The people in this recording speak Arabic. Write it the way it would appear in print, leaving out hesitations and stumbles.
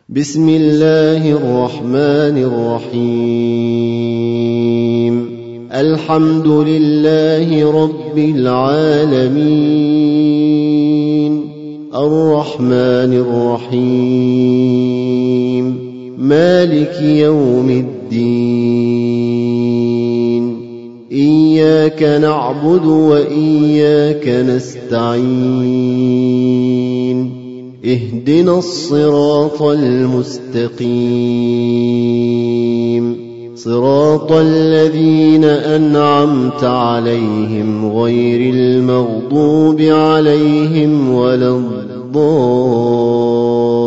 بسم الله الرحمن الرحيم الحمد لله رب العالمين الرحمن الرحيم مالك يوم الدين إياك نعبد وإياك نستعين اهدنا الصراط المستقيم صراط الذين أنعمت عليهم غير المغضوب عليهم ولا الضالين